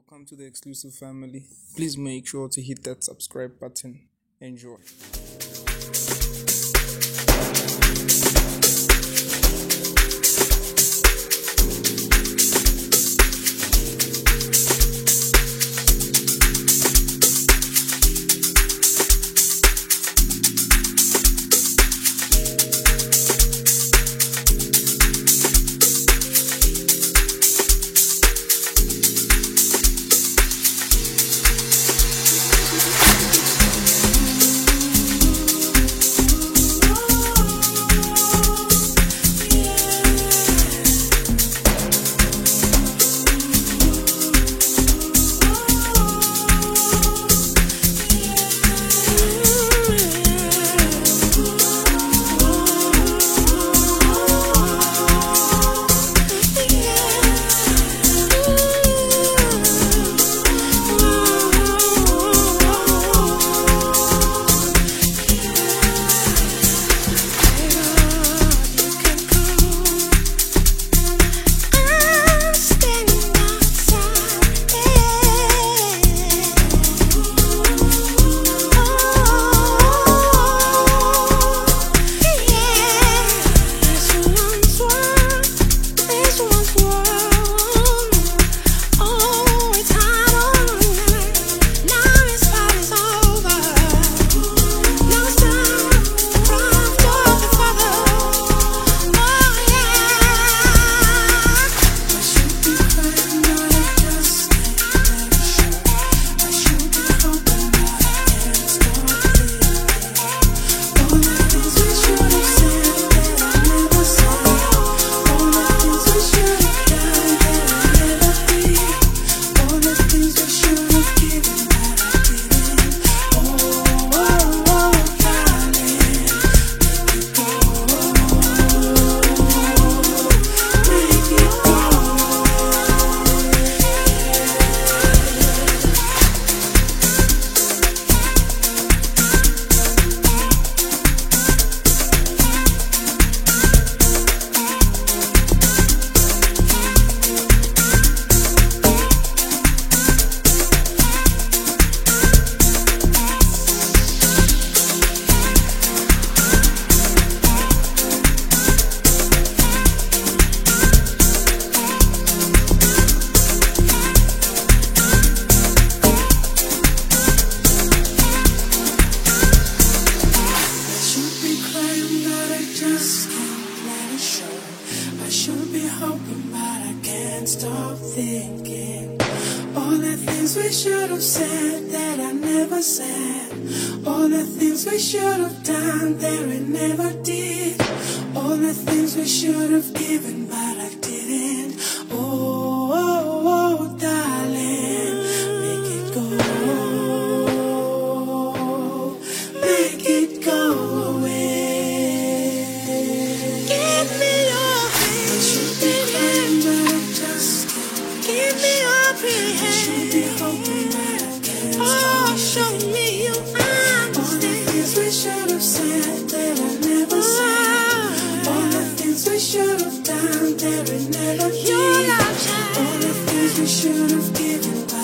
welcome to the exclusive family. Please make sure to hit that subscribe button. Enjoy. Stop thinking all the things we should have said that I never said, all the things we should have done that we never did, all the things we should have given but I didn't. Oh, oh, oh darling, make it go, make it go away. Give me your hand, should be crying but I just can't. Give me your pretty hand, should be hoping that I can. Oh, show me you understand all the things we should have said that I never said, all the things we should have done that we never did, all the things we should have given.